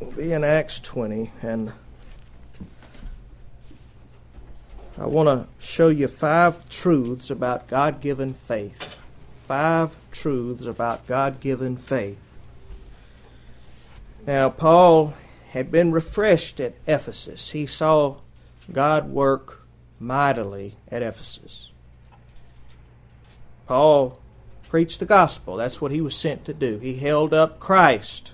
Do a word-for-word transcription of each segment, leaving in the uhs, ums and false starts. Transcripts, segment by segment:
We'll be in Acts twenty, and I want to show you five truths about God-given faith. Five truths about God-given faith. Now, Paul had been refreshed at Ephesus. He saw God work mightily at Ephesus. Paul preached the gospel. That's what he was sent to do. He held up Christ.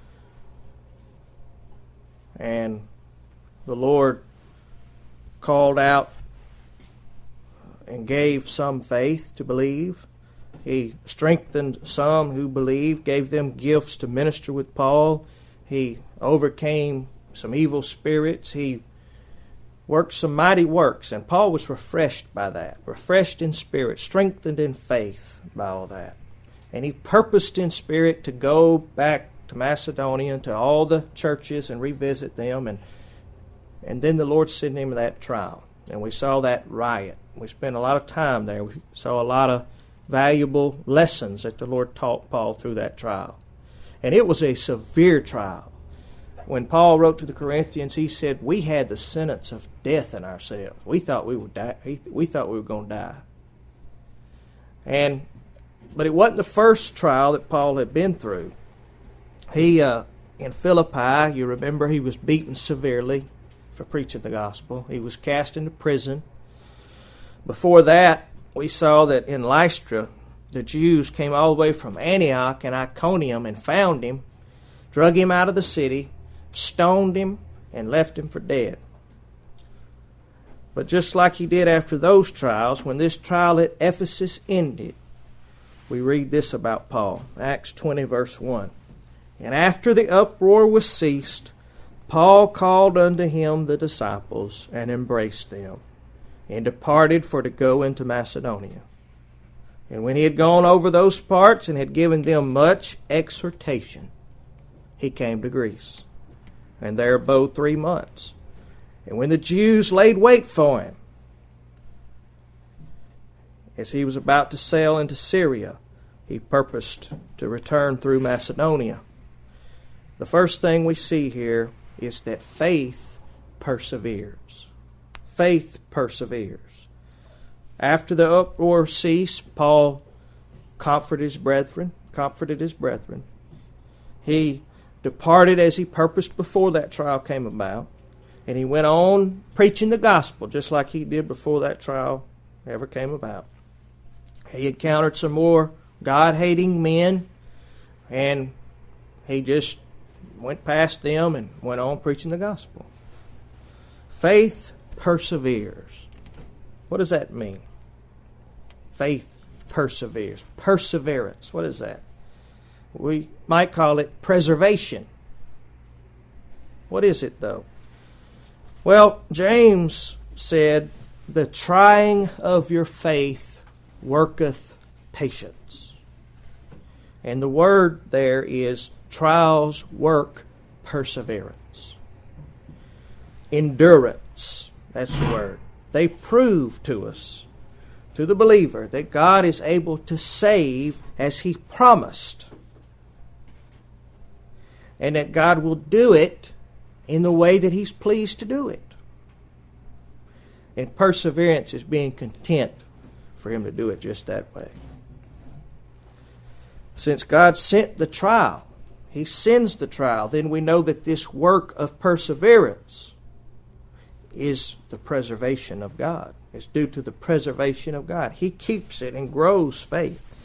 And the Lord called out and gave some faith to believe. He strengthened some who believed, gave them gifts to minister with Paul. He overcame some evil spirits. He worked some mighty works, and Paul was refreshed by that, refreshed in spirit, strengthened in faith by all that. And he purposed in spirit to go back to Macedonia and to all the churches and revisit them, and and then the Lord sent him that trial. And we saw that riot. We spent a lot of time there. We saw a lot of valuable lessons that the Lord taught Paul through that trial. And it was a severe trial. When Paul wrote to the Corinthians, he said, we had the sentence of death in ourselves. We thought we would die. We thought we were going to die. And but it wasn't the first trial that Paul had been through. He, uh, in Philippi, you remember he was beaten severely for preaching the gospel. He was cast into prison. Before that, we saw that in Lystra, the Jews came all the way from Antioch and Iconium and found him, drug him out of the city, stoned him, and left him for dead. But just like he did after those trials, when this trial at Ephesus ended, we read this about Paul, Acts twenty, verse one. And after the uproar was ceased, Paul called unto him the disciples, and embraced them, and departed for to go into Macedonia. And when he had gone over those parts, and had given them much exhortation, he came to Greece, and there abode three months. And when the Jews laid wait for him, as he was about to sail into Syria, he purposed to return through Macedonia. The first thing we see here is that faith perseveres. Faith perseveres. After the uproar ceased, Paul comforted his brethren, comforted his brethren. He departed as he purposed before that trial came about, and he went on preaching the gospel just like he did before that trial ever came about. He encountered some more God-hating men, and he just went past them and went on preaching the gospel. Faith perseveres. What does that mean? Faith perseveres. Perseverance. What is that? We might call it preservation. What is it, though? Well, James said, the trying of your faith worketh patience. And the word there is trials work perseverance. Endurance. That's the word. They prove to us, to the believer, that God is able to save as He promised. And that God will do it in the way that He's pleased to do it. And perseverance is being content for Him to do it just that way. Since God sent the trial, He sends the trial, then we know that this work of perseverance is the preservation of God. It's due to the preservation of God. He keeps it and grows faith.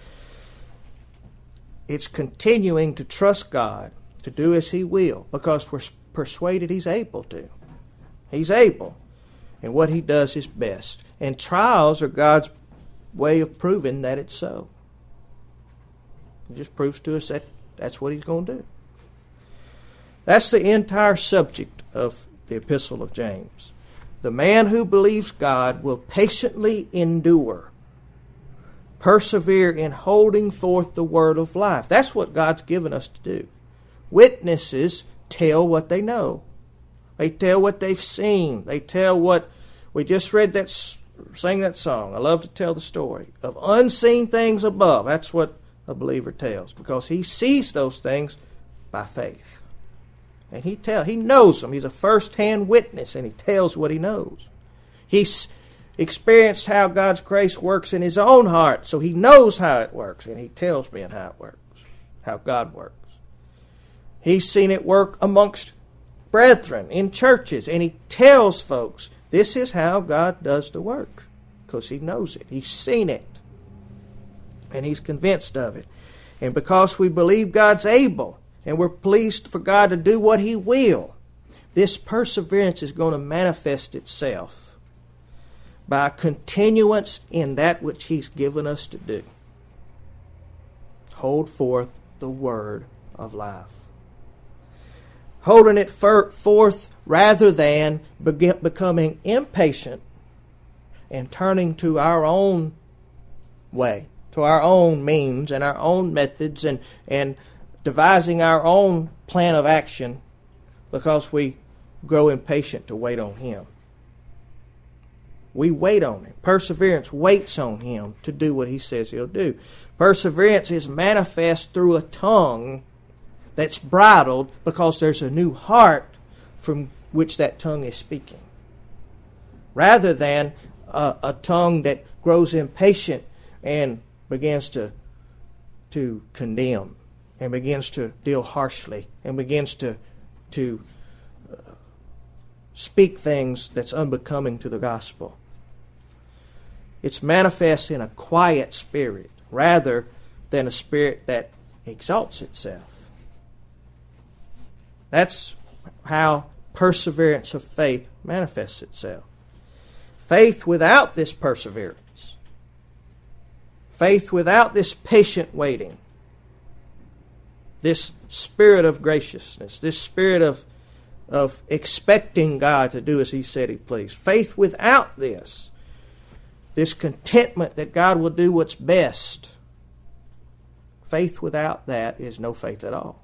It's continuing to trust God to do as He will, because we're persuaded He's able to. He's able. And what He does is best. And trials are God's way of proving that it's so. It just proves to us that that's what He's going to do. That's the entire subject of the Epistle of James. The man who believes God will patiently endure, persevere in holding forth the word of life. That's what God's given us to do. Witnesses tell what they know. They tell what they've seen. They tell what, we just read that, sang that song. I love to tell the story of unseen things above. That's what a believer tells, because he sees those things by faith. And he tell he knows them. He's a first-hand witness, and he tells what he knows. He's experienced how God's grace works in his own heart, so he knows how it works, and he tells men how it works, how God works. He's seen it work amongst brethren in churches, and he tells folks, this is how God does the work, because he knows it. He's seen it, and he's convinced of it. And because we believe God's able, and we're pleased for God to do what he will, this perseverance is going to manifest itself by continuance in that which he's given us to do. Hold forth the word of life. Holding it forth rather than becoming impatient and turning to our own way, to our own means and our own methods, and, and devising our own plan of action because we grow impatient to wait on him. We wait on him. Perseverance waits on him to do what he says he'll do. Perseverance is manifest through a tongue that's bridled because there's a new heart from which that tongue is speaking, rather than a, a tongue that grows impatient and begins to, to condemn, and begins to deal harshly, and begins to, to uh, speak things that's unbecoming to the gospel. It's manifest in a quiet spirit rather than a spirit that exalts itself. That's how perseverance of faith manifests itself. Faith without this perseverance, faith without this patient waiting, this spirit of graciousness, this spirit of, of expecting God to do as he said he pleased. Faith without this, this contentment that God will do what's best, faith without that is no faith at all.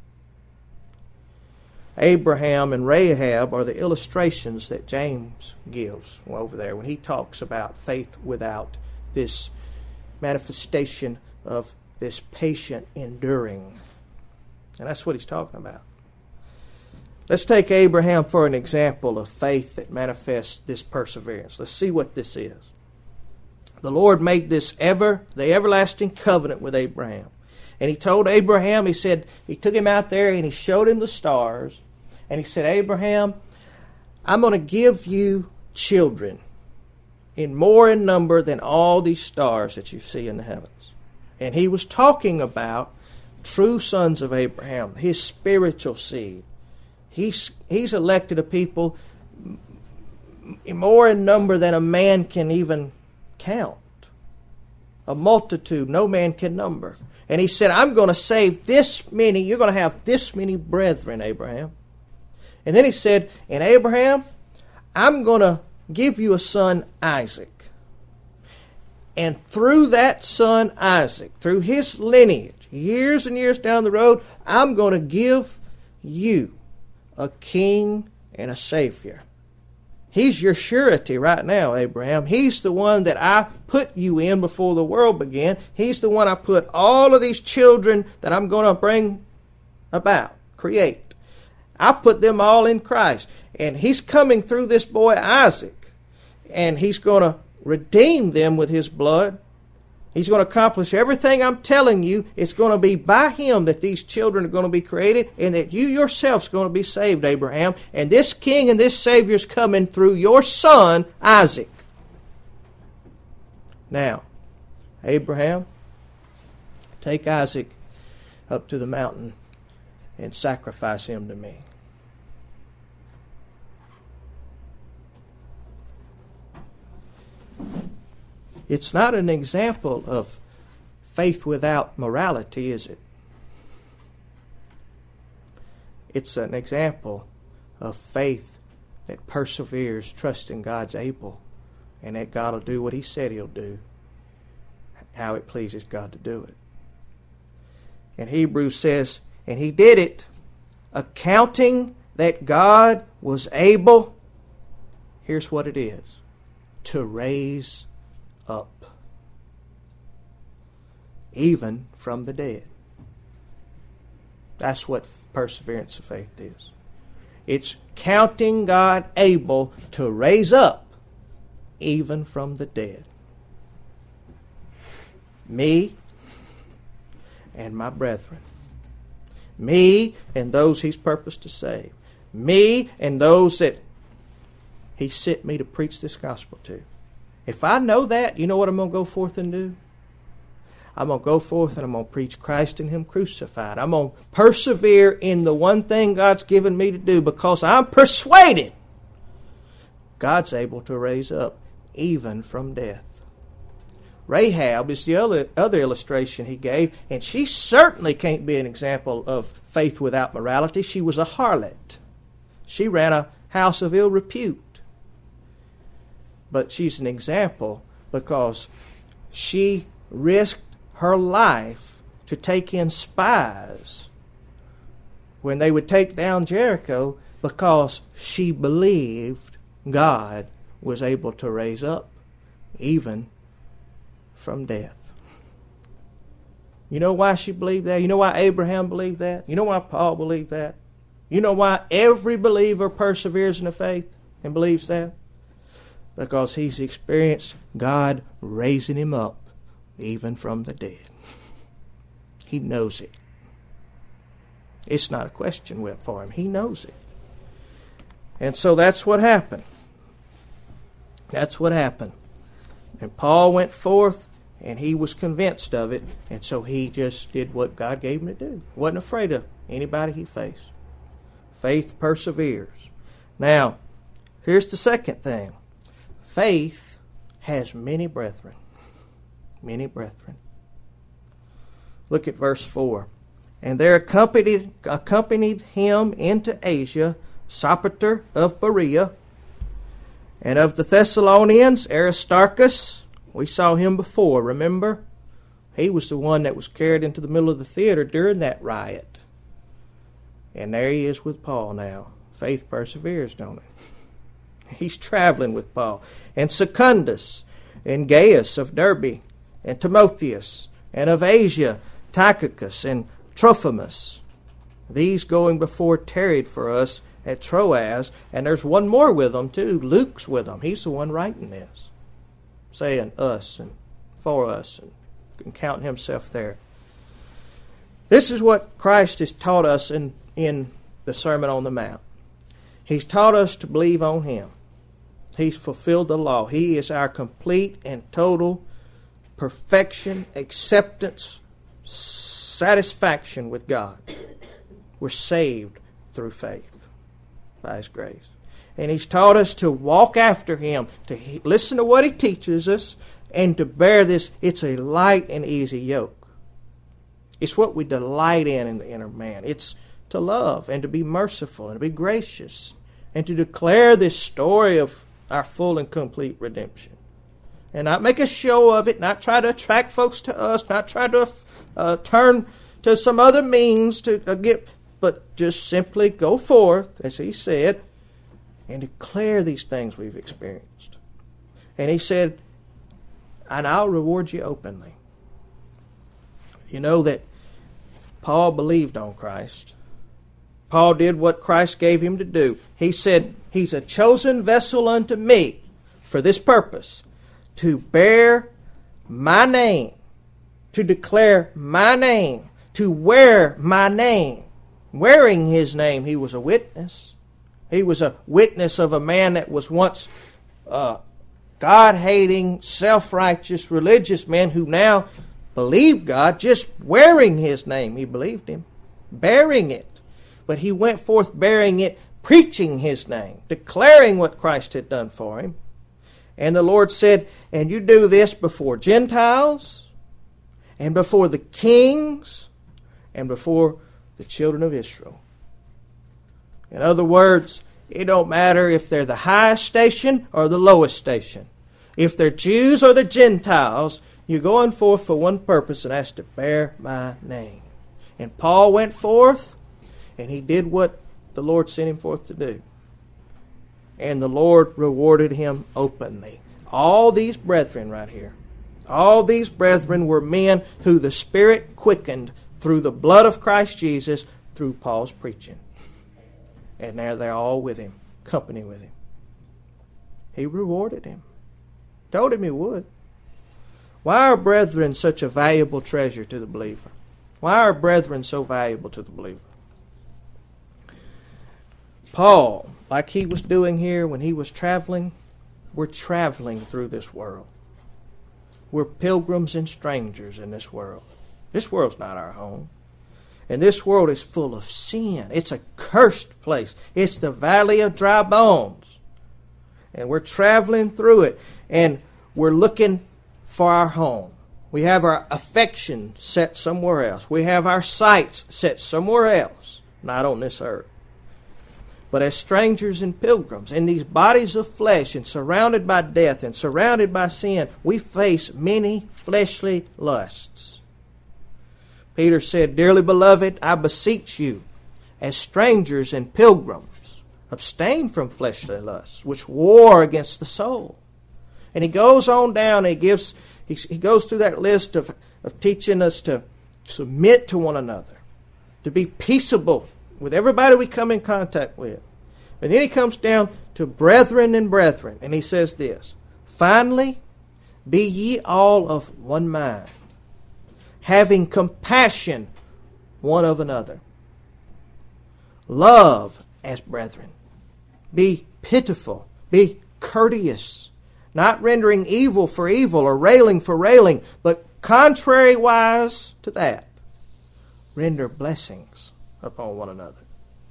Abraham and Rahab are the illustrations that James gives over there when he talks about faith without this manifestation of this patient enduring. And that's what he's talking about. Let's take Abraham for an example of faith that manifests this perseverance. Let's see what this is. The Lord made this ever, the everlasting covenant with Abraham. And he told Abraham, he said, he took him out there and he showed him the stars. And he said, Abraham, I'm going to give you children in more in number than all these stars that you see in the heavens. And he was talking about true sons of Abraham, his spiritual seed. He's, he's elected a people more in number than a man can even count. A multitude no man can number. And he said, I'm going to save this many. You're going to have this many brethren, Abraham. And then he said, and Abraham, I'm going to give you a son, Isaac. And through that son, Isaac, through his lineage, years and years down the road, I'm going to give you a king and a savior. He's your surety right now, Abraham. He's the one that I put you in before the world began. He's the one I put all of these children that I'm going to bring about, create. I put them all in Christ. And he's coming through this boy Isaac. And he's going to redeem them with his blood. He's going to accomplish everything I'm telling you. It's going to be by him that these children are going to be created, and that you yourself's going to be saved, Abraham. And this king and this savior is coming through your son, Isaac. Now, Abraham, take Isaac up to the mountain and sacrifice him to me. It's not an example of faith without morality, is it? It's an example of faith that perseveres, trusting God's able, and that God will do what he said he'll do, how it pleases God to do it. And Hebrews says, and he did it, accounting that God was able, here's what it is, to raise up, even from the dead. That's what perseverance of faith is. It's counting God able to raise up even from the dead. Me and my brethren. Me and those He's purposed to save. Me and those that He sent me to preach this gospel to. If I know that, you know what I'm going to go forth and do? I'm going to go forth and I'm going to preach Christ and Him crucified. I'm going to persevere in the one thing God's given me to do, because I'm persuaded God's able to raise up even from death. Rahab is the other, other illustration he gave, and she certainly can't be an example of faith without morality. She was a harlot. She ran a house of ill repute. But she's an example because she risked her life to take in spies when they would take down Jericho, because she believed God was able to raise up even from death. You know why she believed that? You know why Abraham believed that? You know why Paul believed that? You know why every believer perseveres in the faith and believes that? Because he's experienced God raising him up even from the dead. He knows it. It's not a question for him. He knows it. And so that's what happened. That's what happened. And Paul went forth, and he was convinced of it, and so he just did what God gave him to do. Wasn't afraid of anybody he faced. Faith perseveres. Now, here's the second thing. Faith has many brethren. Many brethren. Look at verse four. And there accompanied, accompanied him into Asia Sopater of Berea, and of the Thessalonians, Aristarchus. We saw him before, remember? He was the one that was carried into the middle of the theater during that riot. And there he is with Paul now. Faith perseveres, don't it? He's traveling with Paul. And Secundus, and Gaius of Derbe, and Timotheus, and of Asia, Tychicus, and Trophimus. These going before tarried for us at Troas, and there's one more with them too. Luke's with them. He's the one writing this, saying us and for us, and, and counting himself there. This is what Christ has taught us in, in the Sermon on the Mount. He's taught us to believe on Him. He's fulfilled the law. He is our complete and total perfection, acceptance, satisfaction with God. We're saved through faith by His grace. And He's taught us to walk after Him, to he- listen to what He teaches us, and to bear this. It's a light and easy yoke. It's what we delight in in the inner man. It's to love and to be merciful and to be gracious and to declare this story of our full and complete redemption. And not make a show of it, not try to attract folks to us, not try to uh, turn to some other means to uh, get, but just simply go forth, as He said, and declare these things we've experienced. And He said, and I'll reward you openly. You know that Paul believed on Christ. Paul did what Christ gave him to do. He said, He's a chosen vessel unto me for this purpose, to bear my name, to declare my name, to wear my name. Wearing His name, he was a witness. He was a witness of a man that was once uh, God-hating, self-righteous, religious man who now believed God. Just wearing His name, he believed Him. Bearing it. But he went forth bearing it, preaching His name, declaring what Christ had done for him. And the Lord said, and you do this before Gentiles, and before the kings, and before the children of Israel. In other words, it don't matter if they're the highest station or the lowest station. If they're Jews or the Gentiles, you're going forth for one purpose, and that's to bear my name. And Paul went forth, and he did what the Lord sent him forth to do. And the Lord rewarded him openly. All these brethren right here, all these brethren were men who the Spirit quickened through the blood of Christ Jesus, through Paul's preaching. And there they're all with him, company with him. He rewarded him. Told him he would. Why are brethren such a valuable treasure to the believer? Why are brethren so valuable to the believer? Paul, like he was doing here when he was traveling, we're traveling through this world. We're pilgrims and strangers in this world. This world's not our home. And this world is full of sin. It's a cursed place. It's the valley of dry bones. And we're traveling through it. And we're looking for our home. We have our affection set somewhere else. We have our sights set somewhere else, not on this earth. But as strangers and pilgrims in these bodies of flesh and surrounded by death and surrounded by sin, we face many fleshly lusts. Peter said, "Dearly beloved, I beseech you, as strangers and pilgrims, abstain from fleshly lusts, which war against the soul." And he goes on down and he gives he, he goes through that list of, of teaching us to submit to one another, to be peaceable with everybody we come in contact with. And then he comes down to brethren and brethren, and he says this, "Finally, be ye all of one mind, having compassion one of another. Love as brethren. Be pitiful, be courteous, not rendering evil for evil or railing for railing, but contrariwise to that, render blessings upon one another,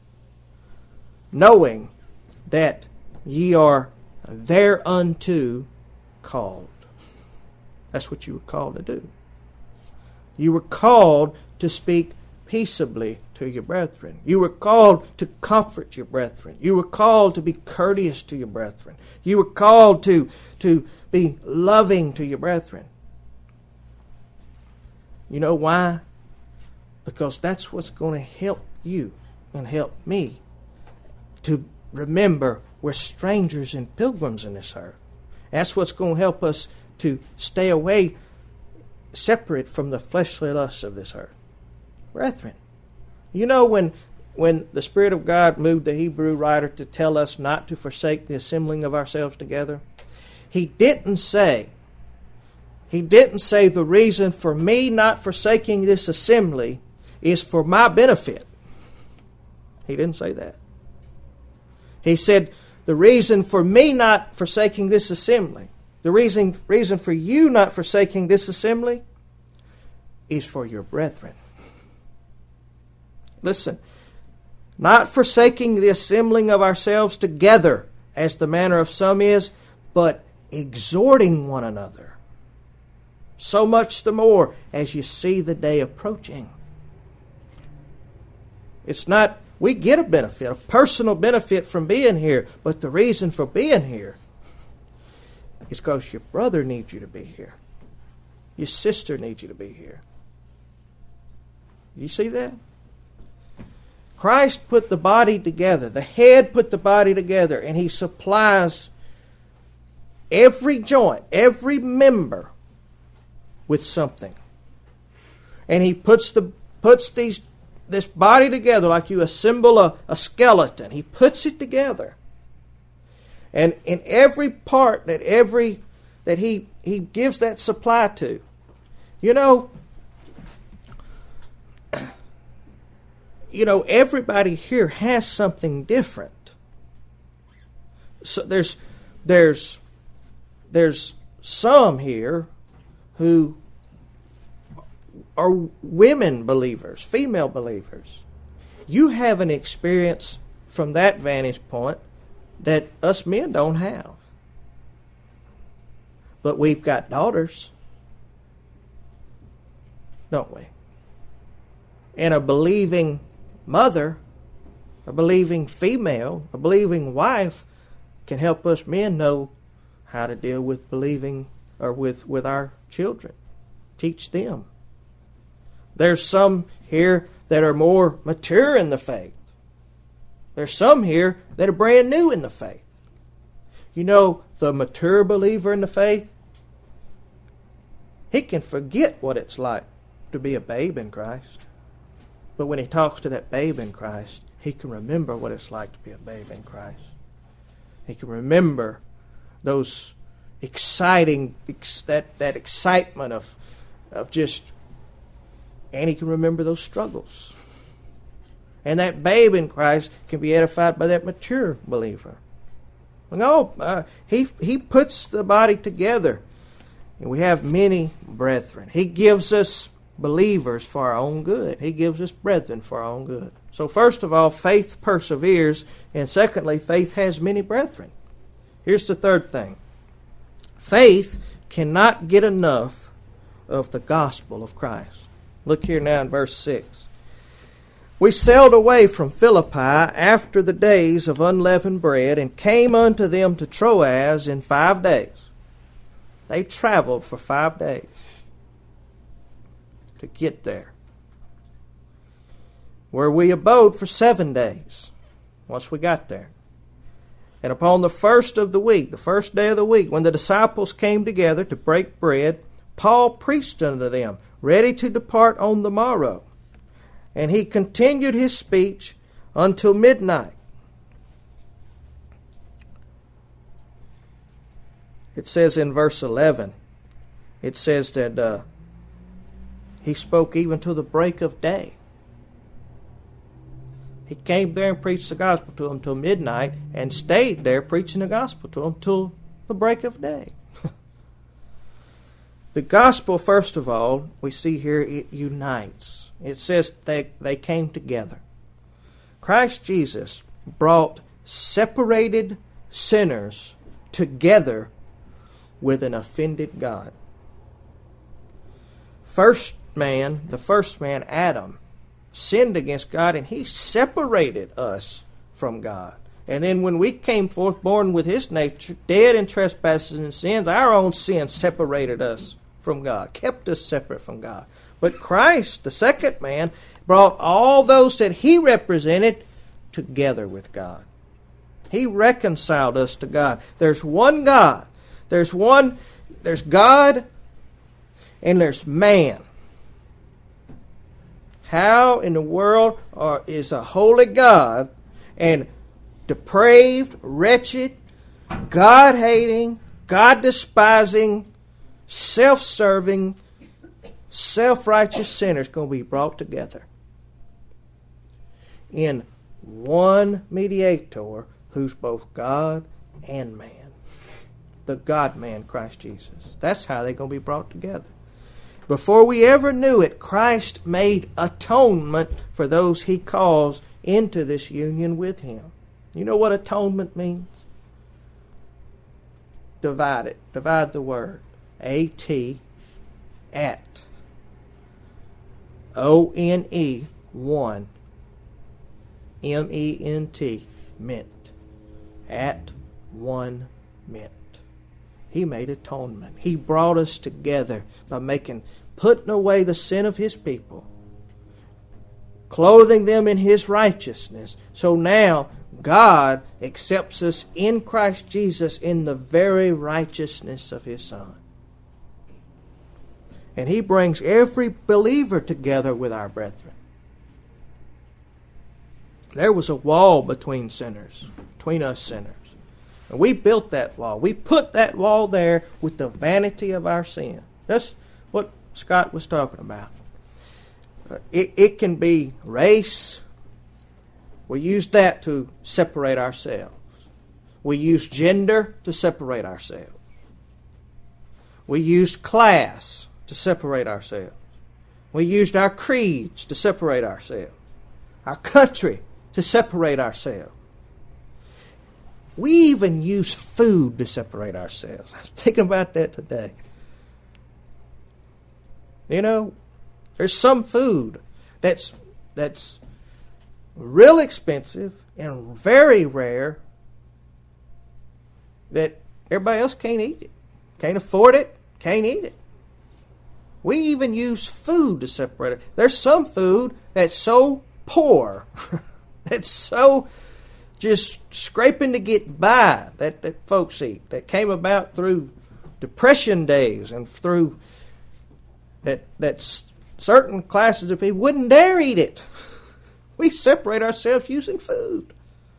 knowing that ye are thereunto called." That's what you were called to do. You were called to speak peaceably to your brethren. You were called to comfort your brethren. You were called to be courteous to your brethren. You were called to, to be loving to your brethren. You know why? Because that's what's going to help you and help me to remember we're strangers and pilgrims in this earth. That's what's going to help us to stay away, separate from the fleshly lusts of this earth. Brethren, you know when when the Spirit of God moved the Hebrew writer to tell us not to forsake the assembling of ourselves together, he didn't say, he didn't say the reason for me not forsaking this assembly is for my benefit. He didn't say that. He said the reason for me not forsaking this assembly, the reason, reason for you not forsaking this assembly is for your brethren. Listen, not forsaking the assembling of ourselves together, as the manner of some is, but exhorting one another, so much the more as you see the day approaching. It's not, we get a benefit, a personal benefit from being here, but the reason for being here is because your brother needs you to be here. Your sister needs you to be here. You see that? Christ put the body together. The head put the body together, and He supplies every joint, every member with something. And He puts the puts these this body together like you assemble a, a skeleton. He puts it together. And in every part that every that He He gives that supply to, you know, you know, everybody here has something different. So there's there's there's some here who are women believers, female believers. You have an experience from that vantage point that us men don't have. But we've got daughters, don't we? And a believing mother, a believing female, a believing wife can help us men know how to deal with believing or with, with our children. Teach them. There's some here that are more mature in the faith. There's some here that are brand new in the faith. You know, the mature believer in the faith, he can forget what it's like to be a babe in Christ. But when he talks to that babe in Christ, he can remember what it's like to be a babe in Christ. He can remember those exciting, ex- that, that excitement of, of just, and he can remember those struggles. And that babe in Christ can be edified by that mature believer. No, uh, he, he puts the body together. And we have many brethren. He gives us believers for our own good. He gives us brethren for our own good. So first of all, faith perseveres. And secondly, faith has many brethren. Here's the third thing. Faith cannot get enough of the gospel of Christ. Look here now in verse six. We sailed away from Philippi after the days of unleavened bread, and came unto them to Troas in five days. They traveled for five days to get there, where we abode for seven days once we got there. And upon the first of the week, the first day of the week, when the disciples came together to break bread, Paul preached unto them, ready to depart on the morrow. And he continued his speech until midnight. It says in verse eleven, it says that uh, he spoke even till the break of day. He came there and preached the gospel to them till midnight, and stayed there preaching the gospel to them till the break of day. The gospel, first of all, we see here it unites. It says they, they came together. Christ Jesus brought separated sinners together with an offended God. First man, the first man, Adam, sinned against God, and he separated us from God. And then when we came forth born with his nature, dead in trespasses and sins, our own sins separated us from God, kept us separate from God. But Christ, the second man, brought all those that he represented together with God. He reconciled us to God. There's one God. There's one, there's God, and there's man. How in the world are, is a holy God and depraved, wretched, God-hating, God-despising, self-serving, self-righteous sinners going to be brought together in one mediator who's both God and man? The God-man, Christ Jesus. That's how they're going to be brought together. Before we ever knew it, Christ made atonement for those he calls into this union with him. You know what atonement means? Divide it. Divide the word. A-T, at. O-N-E, one. M-E-N-T, meant. At one meant. He made atonement. He brought us together by making, putting away the sin of his people, clothing them in his righteousness. So now God accepts us in Christ Jesus in the very righteousness of his Son. And he brings every believer together with our brethren. There was a wall between sinners, between us sinners. And we built that wall. We put that wall there with the vanity of our sin. That's what Scott was talking about. Uh, it, it can be race. We use that to separate ourselves. We use gender to separate ourselves. We used class to separate ourselves. We used our creeds to separate ourselves. Our country to separate ourselves. We even use food to separate ourselves. I was thinking about that today. You know, there's some food that's that's real expensive and very rare that everybody else can't eat it. Can't afford it, can't eat it. We even use food to separate it. There's some food that's so poor, that's so just scraping to get by that, that folks eat, that came about through depression days and through that that's certain classes of people wouldn't dare eat it. We separate ourselves using food.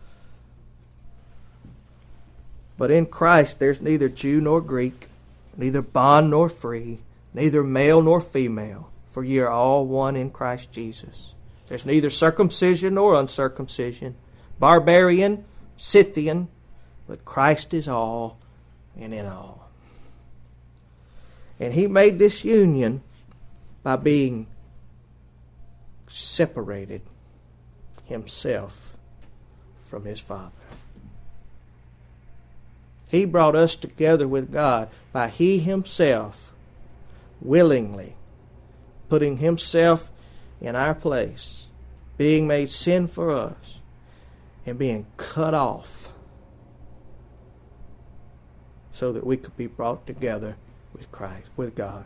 But in Christ there's neither Jew nor Greek, neither bond nor free, neither male nor female, for ye are all one in Christ Jesus. There's neither circumcision nor uncircumcision, barbarian, Scythian, but Christ is all and in all. And He made this union by being separated Himself from His Father. He brought us together with God by He Himself willingly putting Himself in our place, being made sin for us, and being cut off so that we could be brought together with Christ, with God.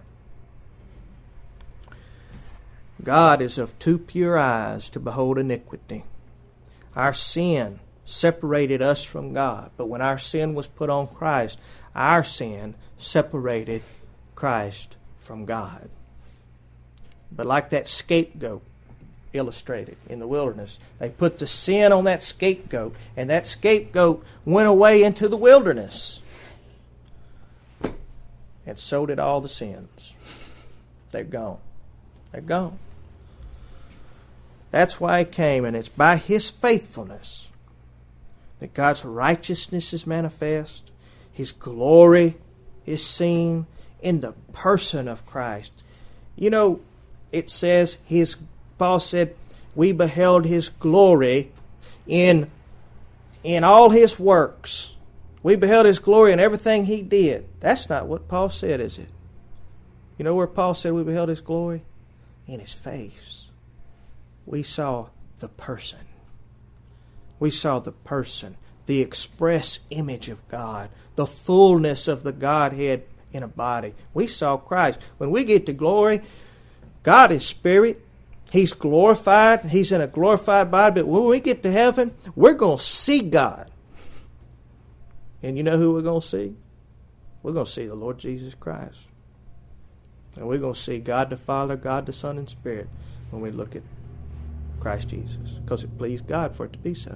God is of too pure eyes to behold iniquity. Our sin separated us from God. But when our sin was put on Christ, our sin separated Christ from God. But like that scapegoat illustrated in the wilderness, they put the sin on that scapegoat, and that scapegoat went away into the wilderness. And so did all the sins. They're gone. They're gone. That's why He came, and it's by His faithfulness that God's righteousness is manifest. His glory is seen in the person of Christ. You know, it says, his Paul said, we beheld His glory in, in all His works. We beheld His glory in everything He did. That's not what Paul said, is it? You know where Paul said we beheld His glory? In His face. We saw the person. We saw the person, the express image of God, the fullness of the Godhead in a body. We saw Christ. When we get to glory, God is spirit. He's glorified. He's in a glorified body. But when we get to heaven, we're going to see God. And you know who we're going to see? We're going to see the Lord Jesus Christ. And we're going to see God the Father, God the Son, and Spirit when we look at Christ Jesus. Because it pleased God for it to be so.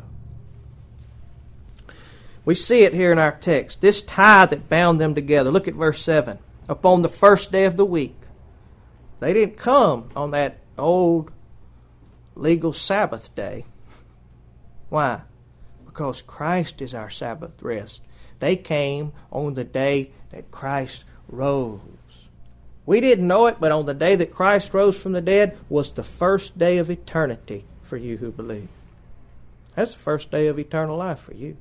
We see it here in our text. This tie that bound them together. Look at verse seven. Upon the first day of the week. They didn't come on that old legal Sabbath day. Why? Because Christ is our Sabbath rest. They came on the day that Christ rose. We didn't know it, but on the day that Christ rose from the dead was the first day of eternity for you who believe. That's the first day of eternal life for you.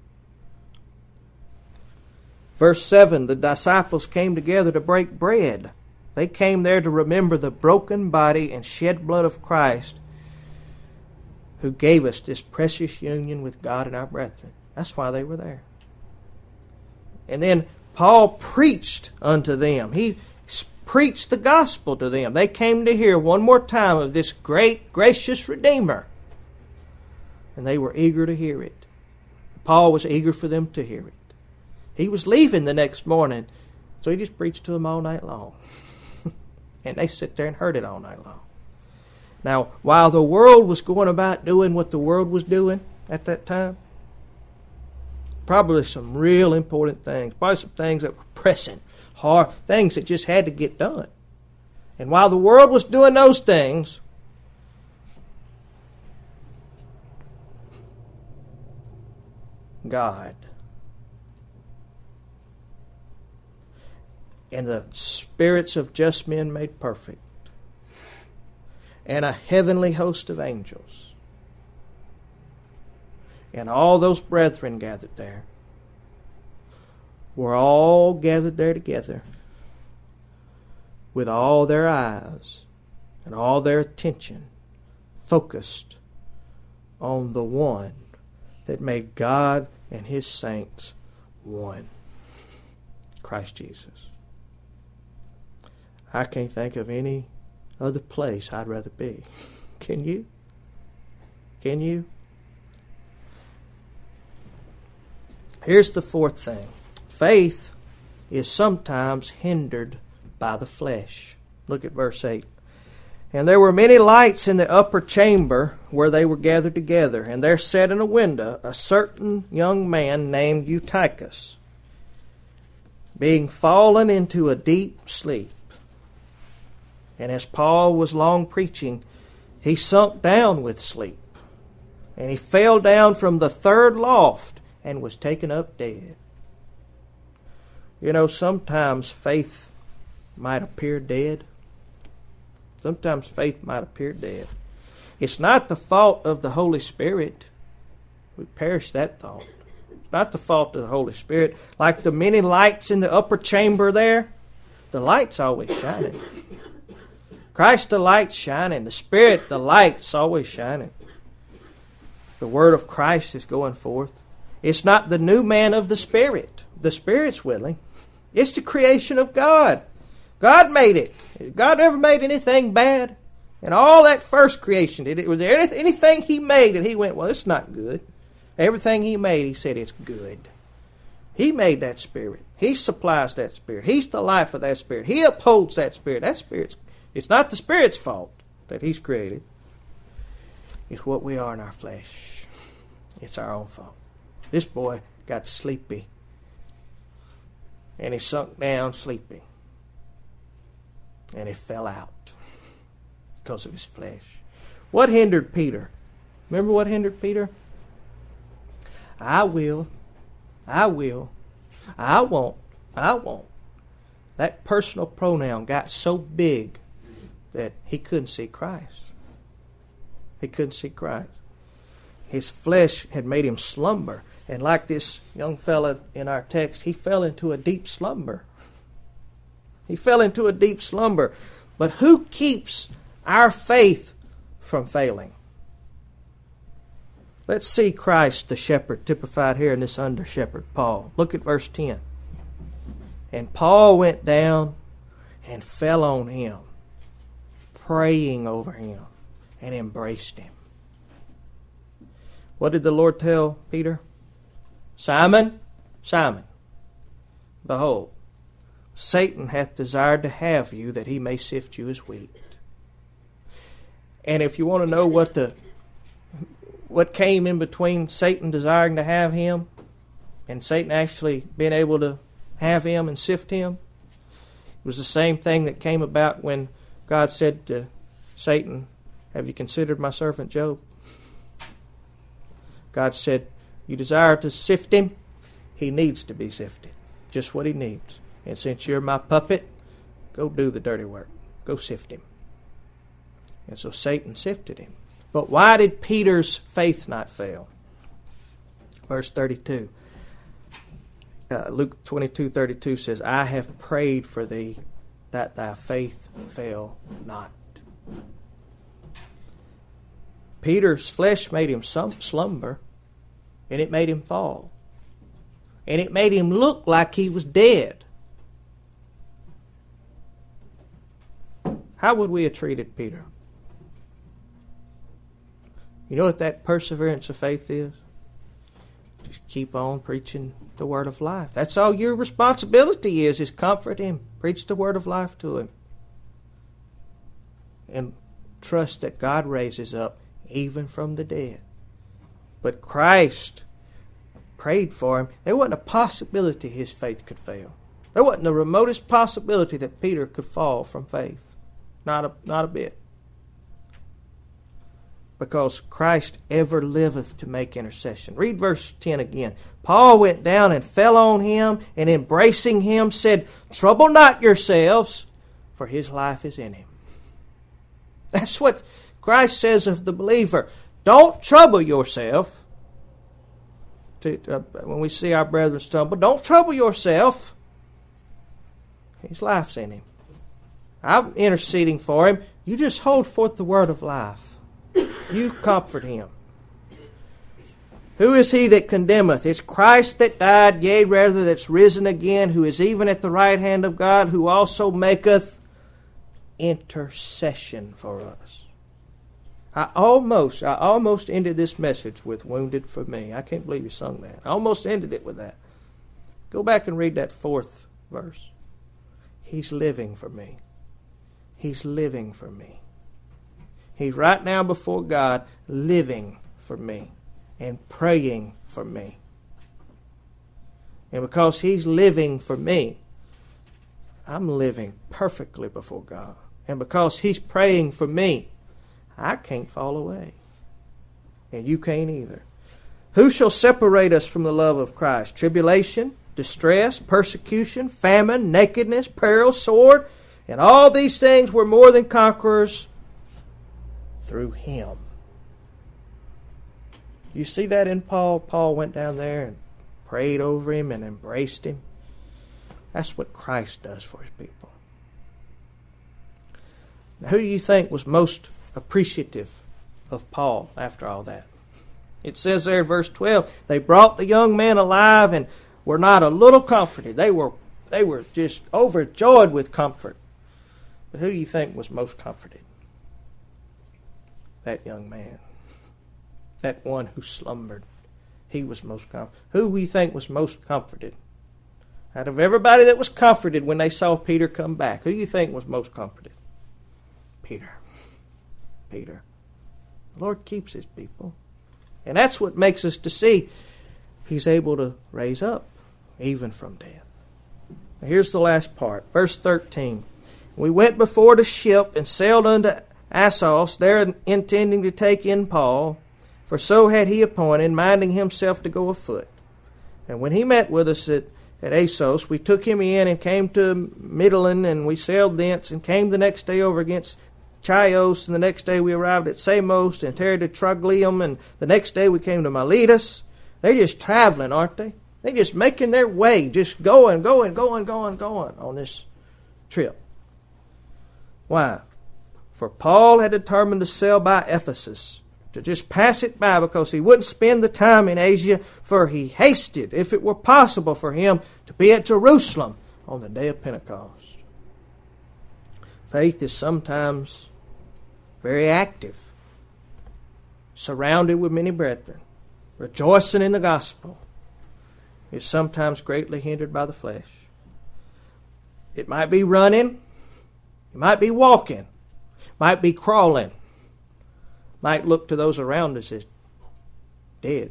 Verse seven, the disciples came together to break bread. They came there to remember the broken body and shed blood of Christ, who gave us this precious union with God and our brethren. That's why they were there. And then Paul preached unto them. He preached the gospel to them. They came to hear one more time of this great, gracious Redeemer. And they were eager to hear it. Paul was eager for them to hear it. He was leaving the next morning, so he just preached to them all night long. And they sit there and heard it all night long. Now, while the world was going about doing what the world was doing at that time, probably some real important things, probably some things that were pressing, hard, things that just had to get done. And while the world was doing those things, God and the spirits of just men made perfect, and a heavenly host of angels, and all those brethren gathered there, were all gathered there together with all their eyes and all their attention focused on the one that made God and His saints one, Christ Jesus. I can't think of any other place I'd rather be. Can you? Can you? Here's the fourth thing. Faith is sometimes hindered by the flesh. Look at verse eight. And there were many lights in the upper chamber where they were gathered together. And there sat in a window a certain young man named Eutychus, being fallen into a deep sleep. And as Paul was long preaching, he sunk down with sleep. And he fell down from the third loft and was taken up dead. You know, sometimes faith might appear dead. Sometimes faith might appear dead. It's not the fault of the Holy Spirit. We perish that thought. It's not the fault of the Holy Spirit. Like the many lights in the upper chamber there, the light's always shining. Christ the light's shining. The Spirit, the light's always shining. The Word of Christ is going forth. It's not the new man of the Spirit. The Spirit's willing. It's the creation of God. God made it. God never made anything bad. And all that first creation did it. Was there anything He made that He went, well, it's not good. Everything He made, He said it's good. He made that Spirit. He supplies that Spirit. He's the life of that Spirit. He upholds that Spirit. That Spirit's, it's not the Spirit's fault that He's created. It's what we are in our flesh. It's our own fault. This boy got sleepy. And he sunk down sleeping. And he fell out because of his flesh. What hindered Peter? Remember what hindered Peter? I will. I will. I won't. I won't. That personal pronoun got so big that he couldn't see Christ. He couldn't see Christ. His flesh had made him slumber. And like this young fella in our text, he fell into a deep slumber. He fell into a deep slumber. But who keeps our faith from failing? Let's see Christ the shepherd typified here in this under shepherd, Paul. Look at verse ten. And Paul went down and fell on him, praying over him, and embraced him. What did the Lord tell Peter? Simon, Simon, behold, Satan hath desired to have you, that he may sift you as wheat. And if you want to know what the what came in between Satan desiring to have him and Satan actually being able to have him and sift him, it was the same thing that came about when God said to Satan, have you considered my servant Job? God said, you desire to sift him? He needs to be sifted. Just what he needs. And since you're my puppet, go do the dirty work. Go sift him. And so Satan sifted him. But why did Peter's faith not fail? Verse thirty-two. Uh, Luke twenty-two thirty-two says, I have prayed for thee that thy faith fail not. Peter's flesh made him some slumber, and it made him fall. And it made him look like he was dead. How would we have treated Peter? You know what that perseverance of faith is? Just keep on preaching the word of life. That's all your responsibility is, is comfort him. Preach the word of life to him. And trust that God raises up even from the dead. But Christ prayed for him. There wasn't a possibility his faith could fail. There wasn't the remotest possibility that Peter could fall from faith. Not a, not a bit. Because Christ ever liveth to make intercession. Read verse ten again. Paul went down and fell on him, and embracing him said, trouble not yourselves, for his life is in him. That's what Christ says of the believer. Don't trouble yourself. To, uh, when we see our brethren stumble, don't trouble yourself. His life's in him. I'm interceding for him. You just hold forth the word of life. You comfort him. Who is he that condemneth? It's Christ that died, yea, rather that's risen again, who is even at the right hand of God, who also maketh intercession for us. I almost, I almost ended this message with wounded for me. I can't believe you sung that. I almost ended it with that. Go back and read that fourth verse. He's living for me. He's living for me. He's right now before God living for me and praying for me. And because He's living for me, I'm living perfectly before God. And because He's praying for me, I can't fall away. And you can't either. Who shall separate us from the love of Christ? Tribulation, distress, persecution, famine, nakedness, peril, sword. And all these things were more than conquerors through Him. You see that in Paul? Paul went down there and prayed over him and embraced him. That's what Christ does for His people. Now, who do you think was most appreciative of Paul after all that? It says there in verse twelve, they brought the young man alive and were not a little comforted. They were, they were just overjoyed with comfort. But who do you think was most comforted? That young man. That one who slumbered. He was most comforted. Who do you think was most comforted? Out of everybody that was comforted when they saw Peter come back, who do you think was most comforted? Peter. Peter. The Lord keeps His people. And that's what makes us to see He's able to raise up, even from death. Now here's the last part. Verse thirteen. We went before the ship and sailed unto Assos, there intending to take in Paul, for so had he appointed, minding himself to go afoot. And when he met with us at, at Assos, we took him in and came to Mytilene, and we sailed thence, and came the next day over against Chios, and the next day we arrived at Samos, and tarried at Trogyllium, and the next day we came to Miletus. They're just traveling, aren't they? They're just making their way, just going, going, going, going, going on this trip. Why? For Paul had determined to sail by Ephesus, to just pass it by, because he wouldn't spend the time in Asia, for he hasted, if it were possible for him, to be at Jerusalem on the day of Pentecost. Faith is sometimes very active, surrounded with many brethren, rejoicing in the gospel. Is sometimes greatly hindered by the flesh. It might be running, it might be walking, might be crawling, might look to those around us as dead.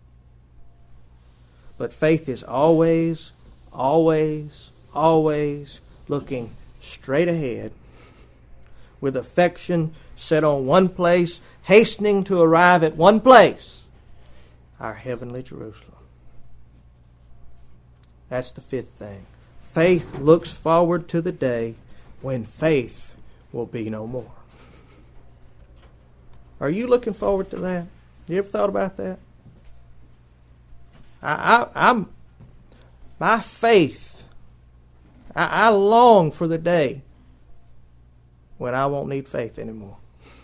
But faith is always, always, always looking straight ahead, with affection set on one place, hastening to arrive at one place, our heavenly Jerusalem. That's the fifth thing. Faith looks forward to the day when faith will be no more. Are you looking forward to that? You ever thought about that? I, I, I'm my faith. I, I long for the day when I won't need faith anymore.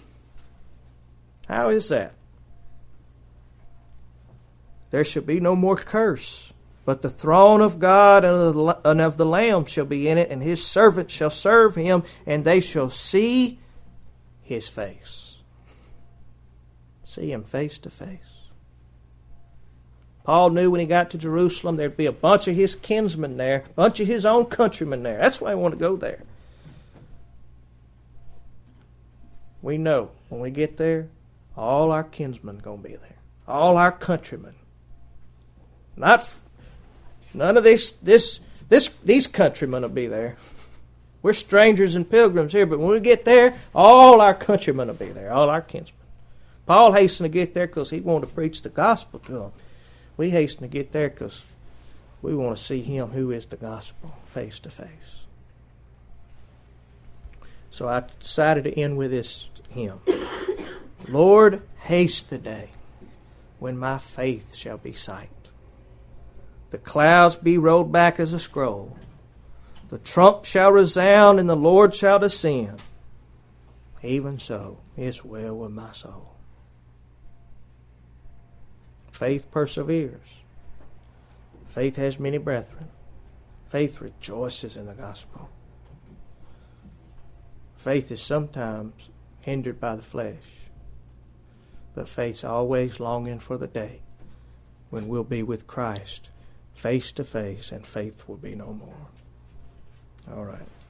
How is that? There shall be no more curse, but the throne of God and of, the, and of the Lamb shall be in it, and His servants shall serve Him, and they shall see His face. See Him face to face. Paul knew when he got to Jerusalem there'd be a bunch of his kinsmen there, a bunch of his own countrymen there. That's why I want to go there. We know when we get there, all our kinsmen are going to be there. All our countrymen. Not none of this this this these countrymen will be there. We're strangers and pilgrims here, but when we get there, all our countrymen will be there, all our kinsmen. Paul hastened to get there because he wanted to preach the gospel to them. We hasten to get there because we want to see Him who is the gospel face to face. So I decided to end with this hymn. Lord, haste the day when my faith shall be sight. The clouds be rolled back as a scroll. The trump shall resound and the Lord shall descend. Even so, it's well with my soul. Faith perseveres. Faith has many brethren. Faith rejoices in the gospel. Faith is sometimes hindered by the flesh, but faith's always longing for the day when we'll be with Christ face to face and faith will be no more. All right.